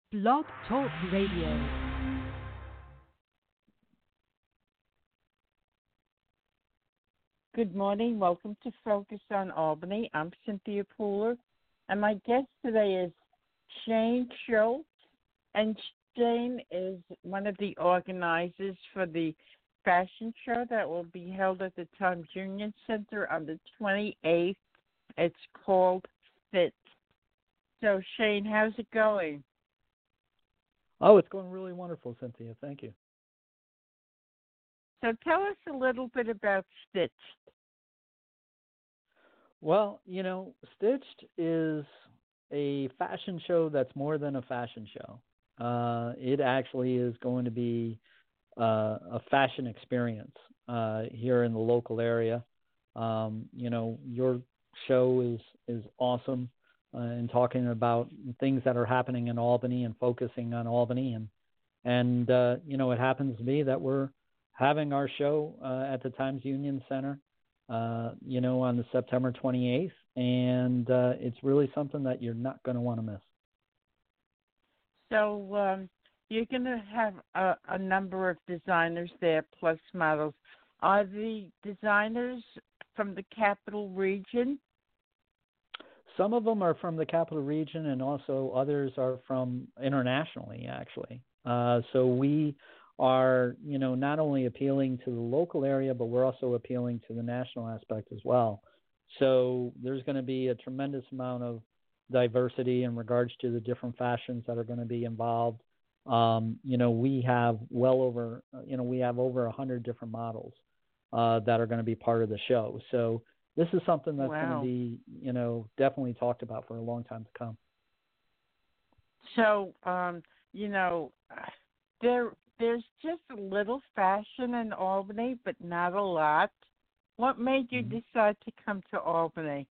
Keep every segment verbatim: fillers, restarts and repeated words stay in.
Blog Talk Radio. Good morning. Welcome to Focus on Albany. I'm Cynthia Pooler, and my guest today is Shane Schultz. And Shane is one of the organizers for the fashion show that will be held at the Times Union Center on the twenty-eighth. It's called Fit. So, Shane, how's it going? Oh, it's going really wonderful, Cynthia. Thank you. So tell us a little bit about Stitched. Well, you know, Stitched is a fashion show that's more than a fashion show. Uh, it actually is going to be uh, a fashion experience uh, here in the local area. Um, you know, your show is, is awesome uh, in talking about things that are happening in Albany and focusing on Albany. And, and uh, you know, it happens to be that we're having our show uh, at the Times Union Center, uh, you know, on the September twenty-eighth, and uh, it's really something that you're not going to want to miss. So um, you're going to have a, a number of designers there, plus models. Are the designers from the Capital Region? Some of them are from the Capital Region, and also others are from internationally, actually. Uh, so we are, you know, not only appealing to the local area, but we're also appealing to the national aspect as well. So there's going to be a tremendous amount of diversity in regards to the different fashions that are going to be involved. Um, you know, we have well over, you know, we have over a hundred different models uh, that are going to be part of the show. So this is something that's Wow. going to be, you know, definitely talked about for a long time to come. So, um, you know, there there's just a little fashion in Albany, but not a lot. What made you Mm-hmm. decide to come to Albany?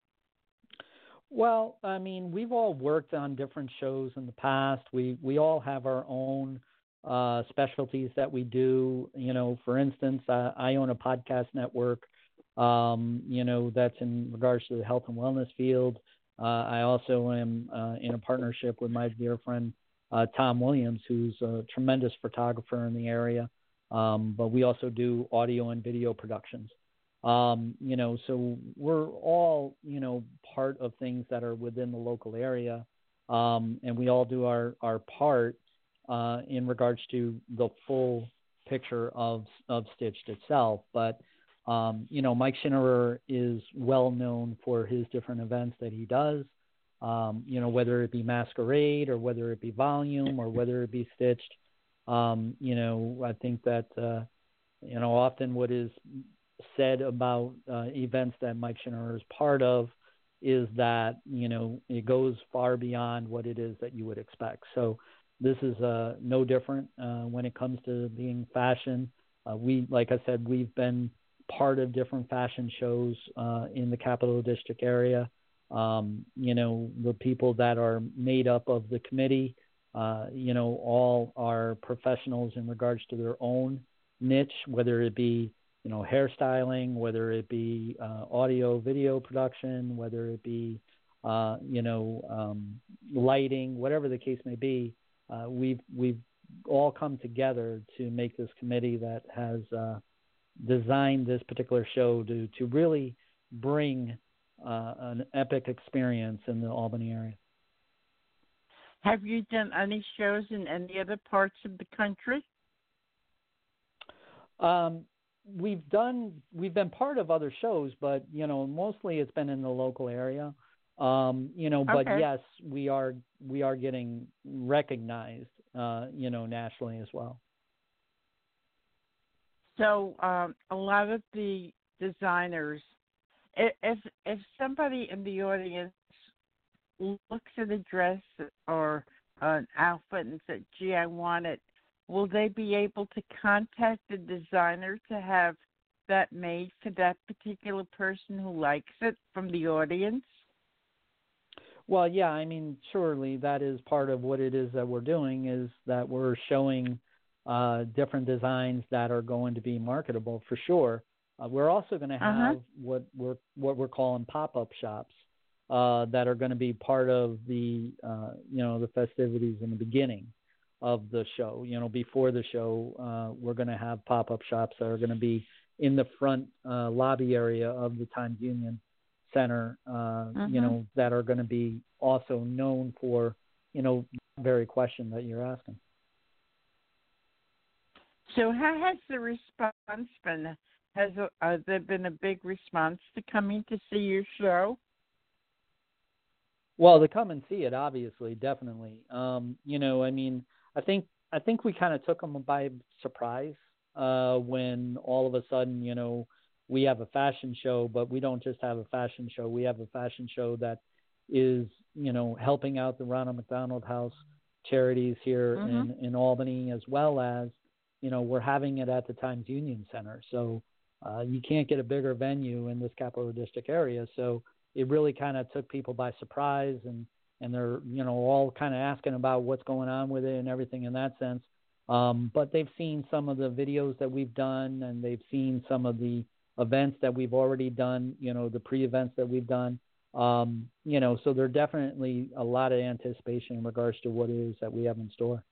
Well, I mean, we've all worked on different shows in the past. We we all have our own uh, specialties that we do. You know, for instance, I, I own a podcast network, um, you know, that's in regards to the health and wellness field. Uh, I also am uh, in a partnership with my dear friend, uh, Tom Williams, who's a tremendous photographer in the area. Um, but we also do audio and video productions. Um, you know, so we're all, you know, part of things that are within the local area. Um, and we all do our, our part uh, in regards to the full picture of, of Stitched itself. But, um, you know, Mike Schinnerer is well known for his different events that he does, um, you know, whether it be Masquerade or whether it be Volume or whether it be Stitched. Um, you know, I think that, uh, you know, often what is said about uh, events that Mike Schinnerer is part of is that, you know, it goes far beyond what it is that you would expect. So this is uh, no different uh, when it comes to being fashion. Uh, we, like I said, we've been part of different fashion shows uh, in the Capital District area. Um, you know, the people that are made up of the committee, uh, you know, all are professionals in regards to their own niche, whether it be, you know, hairstyling, whether it be uh, audio, video production, whether it be, uh, you know, um, lighting, whatever the case may be. Uh, we've we've all come together to make this committee that has uh, designed this particular show to to really bring uh, an epic experience in the Albany area. Have you done any shows in any other parts of the country? Um, we've done, we've been part of other shows, but, you know, mostly it's been in the local area. Um, you know, but Okay. yes, we are, we are getting recognized, uh, you know, nationally as well. So um, a lot of the designers, i- if if somebody in the audience looks at a dress or an outfit and said, gee, I want it, will they be able to contact the designer to have that made for that particular person who likes it from the audience? Well, yeah, I mean, surely that is part of what it is that we're doing, is that we're showing uh, different designs that are going to be marketable for sure. Uh, we're also going to have Uh-huh. what we're what we're calling pop-up shops. uh, that are going to be part of the, uh, you know, the festivities in the beginning of the show. You know, before the show, uh, we're going to have pop-up shops that are going to be in the front uh, lobby area of the Times Union Center, uh, Mm-hmm. you know, that are going to be also known for, you know, the very question that you're asking. So how has the response been? Has uh, there been a big response to coming to see your show? Well, to come and see it, obviously, definitely. Um, you know, I mean, I think I think we kind of took them by surprise uh, when all of a sudden, you know, we have a fashion show, but we don't just have a fashion show. We have a fashion show that is, you know, helping out the Ronald McDonald House charities here Mm-hmm. in, in Albany, as well as, you know, we're having it at the Times Union Center. So uh, you can't get a bigger venue in this Capital District area. So it really kind of took people by surprise, and, and they're, you know, all kind of asking about what's going on with it and everything in that sense. Um, but they've seen some of the videos that we've done, and they've seen some of the events that we've already done, you know, the pre-events that we've done. Um, you know, so there's definitely a lot of anticipation in regards to what it is that we have in store.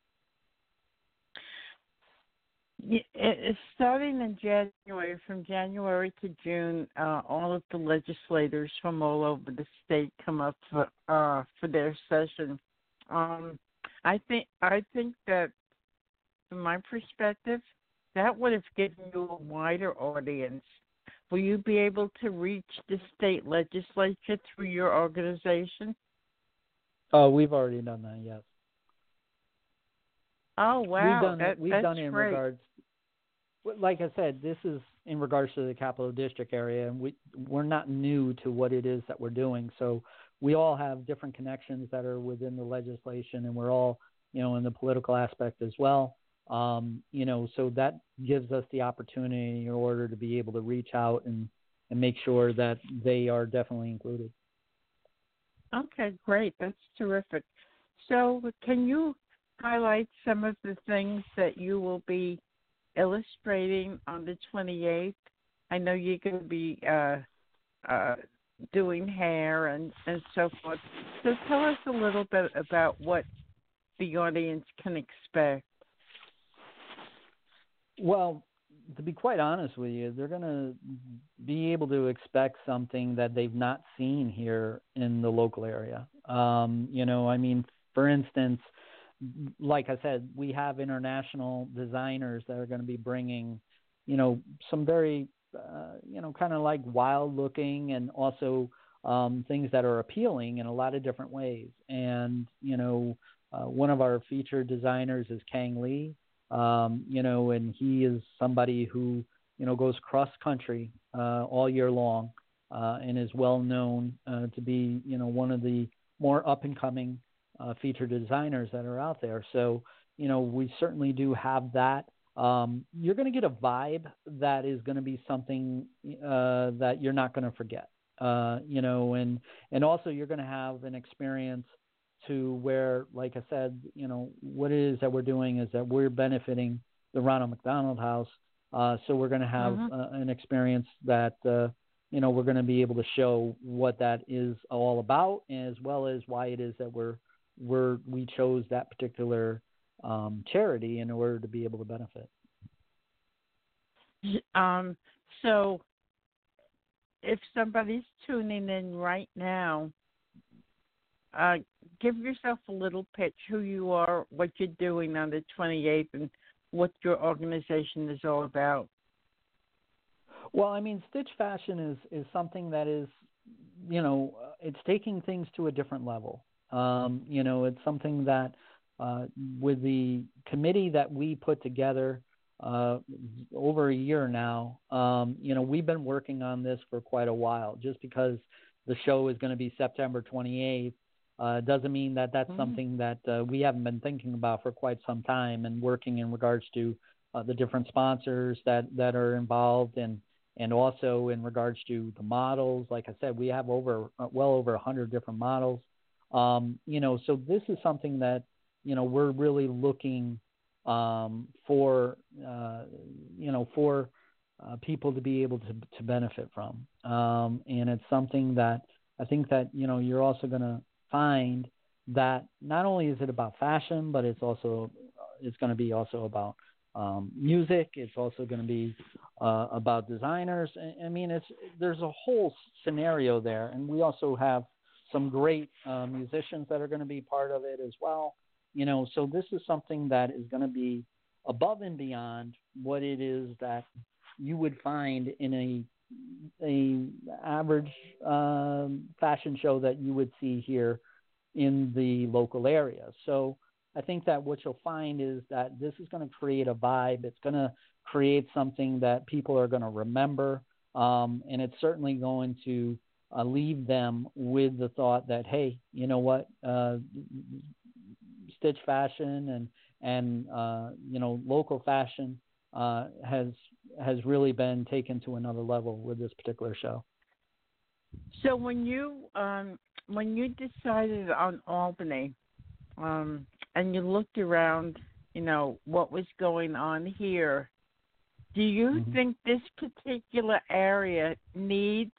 Yeah, it- it's starting in January. From January to June, uh, all of the legislators from all over the state come up for uh, for their session. Um, I think I think that, from my perspective, that would have given you a wider audience. Will you be able to reach the state legislature through your organization? Oh, we've already done that, yes. Oh wow, We've done that, we've that's done it in great. regards. Like I said, this is in regards to the Capital District area, and we we're not new to what it is that we're doing. So we all have different connections that are within the legislation, and we're all, you know, in the political aspect as well. Um, you know, so that gives us the opportunity in order to be able to reach out and and make sure that they are definitely included. Okay, great. That's terrific. So, can you highlight some of the things that you will be illustrating on the twenty-eighth? I know you're going to be uh, uh, doing hair and, and so forth. So, tell us a little bit about what the audience can expect. Well, to be quite honest with you, they're going to be able to expect something that they've not seen here in the local area. Um, you know, I mean, for instance, like I said, we have international designers that are going to be bringing, you know, some very, uh, you know, kind of like wild looking, and also um, things that are appealing in a lot of different ways. And, you know, uh, one of our featured designers is Kang Lee. Um, you know, and he is somebody who, you know, goes cross country uh, all year long uh, and is well known uh, to be, you know, one of the more up and coming uh, featured designers that are out there. So, you know, we certainly do have that. Um, you're going to get a vibe that is going to be something uh, that you're not going to forget, uh, you know, and, and also you're going to have an experience to where, like I said, you know, what it is that we're doing is that we're benefiting the Ronald McDonald House. Uh, so we're going to have Mm-hmm. uh, an experience that, uh, you know, we're going to be able to show what that is all about, as well as why it is that we're, we're, we chose that particular um, charity in order to be able to benefit. Um, so, if somebody's tuning in right now, Uh, give yourself a little pitch, who you are, what you're doing on the twenty-eighth, and what your organization is all about. Well, I mean, Stitch Fashion is, is something that is, you know, uh, it's taking things to a different level. Um, you know, it's something that uh, with the committee that we put together uh, over a year now, um, you know, we've been working on this for quite a while. Just because the show is going to be September twenty-eighth uh, doesn't mean that that's mm-hmm. something that uh, we haven't been thinking about for quite some time, and working in regards to uh, the different sponsors that, that are involved, and and also in regards to the models. Like I said, we have over well over one hundred different models. Um, you know, so this is something that, you know, we're really looking um, for, uh, you know, for uh, people to be able to, to benefit from. Um, and it's something that I think that, you know, you're also going to find that not only is it about fashion, but it's also, it's going to be also about um, music. It's also going to be uh, about designers. I, I mean, it's, there's a whole scenario there. And we also have some great uh, musicians that are going to be part of it as well. You know, so this is something that is going to be above and beyond what it is that you would find in a a average um, fashion show that you would see here in the local area. So I think that what you'll find is that this is going to create a vibe. It's going to create something that people are going to remember, um, and it's certainly going to uh, leave them with the thought that, hey, you know what, uh, Stitch fashion and and uh, you know, local fashion uh, has has really been taken to another level with this particular show. So when you um, when you decided on Albany, um, and you looked around, you know, what was going on here, do you mm-hmm. think this particular area needs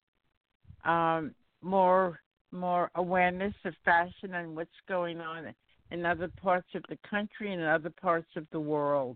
um, more more awareness of fashion and what's going on in other parts of the country and in other parts of the world?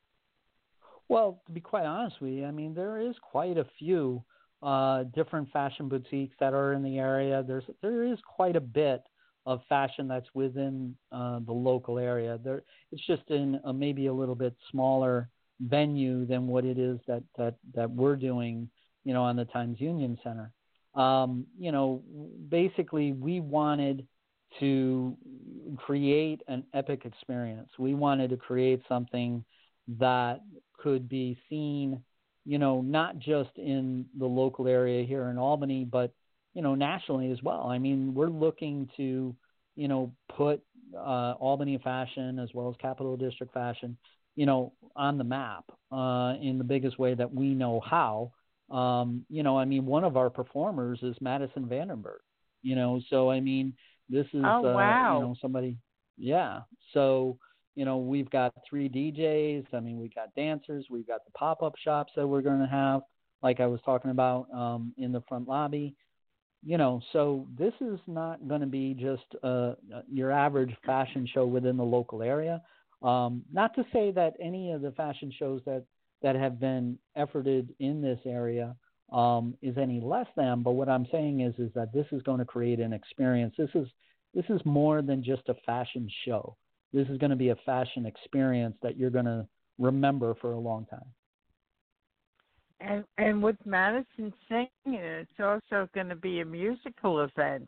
Well, to be quite honest with you, I mean, there is quite a few uh, different fashion boutiques that are in the area. There's there is quite a bit of fashion that's within uh, the local area. There, it's just in a, maybe a little bit smaller venue than what it is that, that, that we're doing, you know, on the Times Union Center. Um, you know, basically we wanted to create an epic experience. We wanted to create something that could be seen, you know, not just in the local area here in Albany, but, you know, nationally as well. I mean, we're looking to, you know, put uh, Albany fashion as well as Capital District fashion, you know, on the map uh, in the biggest way that we know how. Um, you know, I mean, one of our performers is Madison Vandenberg, you know, so, I mean, this is, oh, wow. uh, you know, somebody, yeah. So, you know, we've got three D Js. I mean, we've got dancers. We've got the pop-up shops that we're going to have, like I was talking about um, in the front lobby. You know, so this is not going to be just uh, your average fashion show within the local area. Um, not to say that any of the fashion shows that, that have been efforted in this area um, is any less than, but what I'm saying is is that this is going to create an experience. This is this is more than just a fashion show. This is going to be a fashion experience that you're going to remember for a long time. And and with Madison singing, it's also going to be a musical event.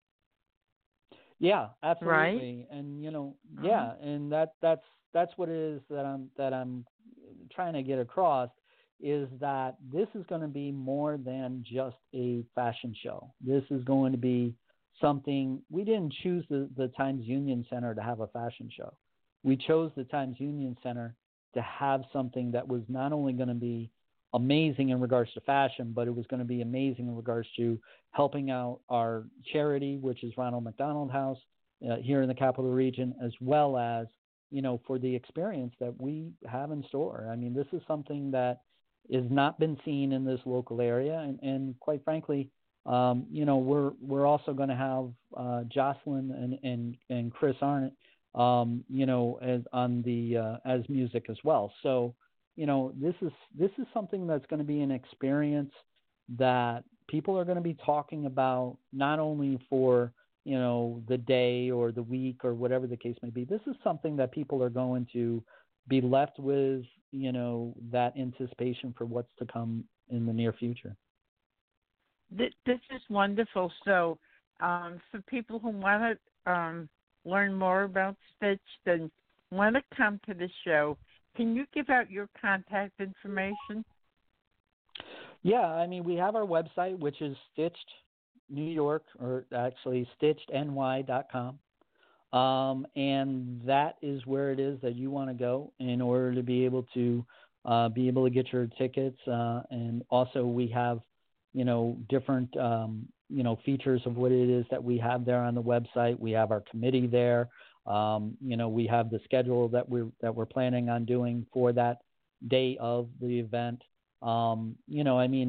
Yeah, absolutely. Right? And you know, Mm-hmm. yeah, and that that's that's what it is that I'm that I'm trying to get across, is that this is going to be more than just a fashion show. This is going to be something. We didn't choose the, the Times Union Center to have a fashion show. We chose the Times Union Center to have something that was not only going to be amazing in regards to fashion, but it was going to be amazing in regards to helping out our charity, which is Ronald McDonald House uh, here in the Capital Region, as well as, you know, for the experience that we have in store. I mean, this is something that has not been seen in this local area. And, and quite frankly, um, you know, we're, we're also going to have uh, Jocelyn and, and, and Chris Arnott, um, you know, as on the, uh, as music as well. So, you know, this is, this is something that's going to be an experience that people are going to be talking about, not only for, you know, the day or the week or whatever the case may be. This is something that people are going to be left with, you know, that anticipation for what's to come in the near future. This is wonderful. So um, for people who want to um, learn more about Stitch and want to come to the show, can you give out your contact information? Yeah, I mean, we have our website, which is Stitched New York, or actually stitched N Y dot com. Um, and that is where it is that you want to go in order to be able to uh, be able to get your tickets. Uh, and also we have, you know, different, um, you know, features of what it is that we have there on the website. We have our committee there. Um, you know, we have the schedule that we're, that we're planning on doing for that day of the event. Um, you know, I mean,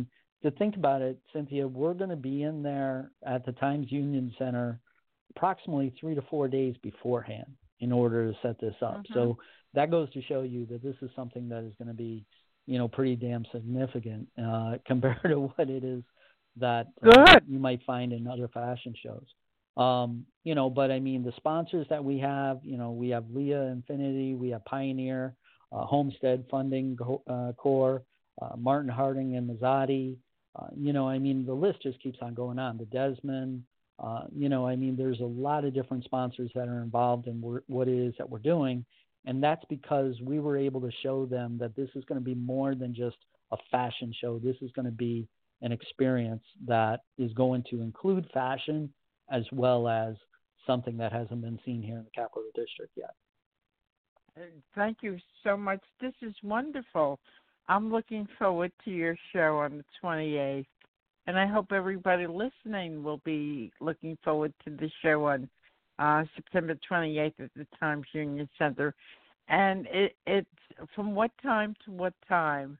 to think about it, Cynthia, we're going to be in there at the Times Union Center approximately three to four days beforehand in order to set this up. Mm-hmm. So that goes to show you that this is something that is going to be, you know, pretty damn significant uh, compared to what it is that uh, you might find in other fashion shows. Um, you know, but I mean, the sponsors that we have, you know, we have Leah Infinity, we have Pioneer, uh, Homestead Funding uh, Corps, uh, Martin Harding and Mazzotti. Uh, you know, I mean, the list just keeps on going on. The Desmond, uh, you know, I mean, there's a lot of different sponsors that are involved in wor- what it is that we're doing. And that's because we were able to show them that this is going to be more than just a fashion show. This is going to be an experience that is going to include fashion as well as something that hasn't been seen here in the Capital District yet. Thank you so much. This is wonderful. I'm looking forward to your show on the twenty-eighth, and I hope everybody listening will be looking forward to the show on uh, September twenty-eighth at the Times Union Center. And it, it's from what time to what time?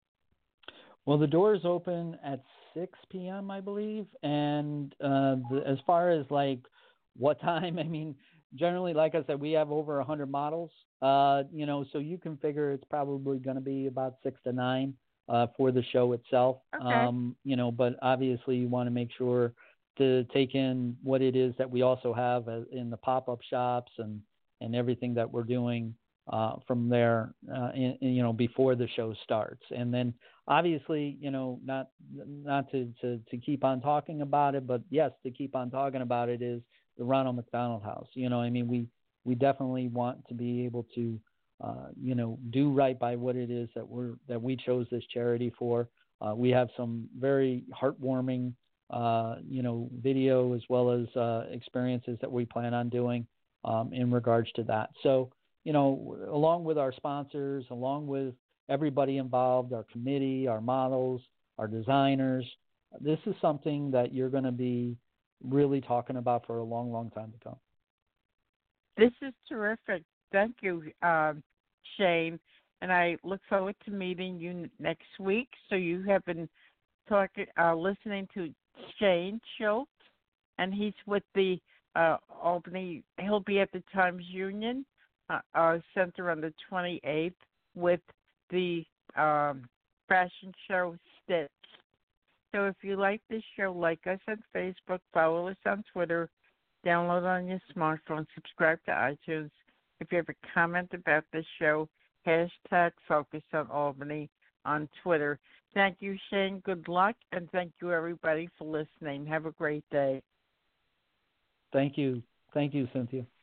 Well, the doors open at six p.m., I believe. And uh, the, as far as, like, what time, I mean, generally, like I said, we have over one hundred models, uh, you know, so you can figure it's probably going to be about six to nine uh, for the show itself. Okay. Um, you know, but obviously you want to make sure to take in what it is that we also have in the pop-up shops and, and everything that we're doing uh, from there, uh, in, in, you know, before the show starts. And then obviously, you know, not not to, to, to keep on talking about it, but yes, to keep on talking about it is the Ronald McDonald House. You know, I mean, we, we definitely want to be able to, uh, you know, do right by what it is that we're that we chose this charity for. Uh, we have some very heartwarming, uh, you know, video as well as uh, experiences that we plan on doing um, in regards to that. So, you know, along with our sponsors, along with everybody involved, our committee, our models, our designers, this is something that you're going to be really talking about for a long, long time to come. This is terrific. Thank you, um, Shane. And I look forward to meeting you next week. So you have been talking, uh, listening to Shane Schultz, and he's with the uh, Albany. He'll be at the Times Union uh, uh, Center on the twenty-eighth with the um, fashion show Stitch. So if you like this show, like us on Facebook, follow us on Twitter, download on your smartphone, subscribe to iTunes. If you have a comment about this show, hashtag Focus on Albany on Twitter. Thank you, Shane. Good luck, and thank you, everybody, for listening. Have a great day. Thank you. Thank you, Cynthia.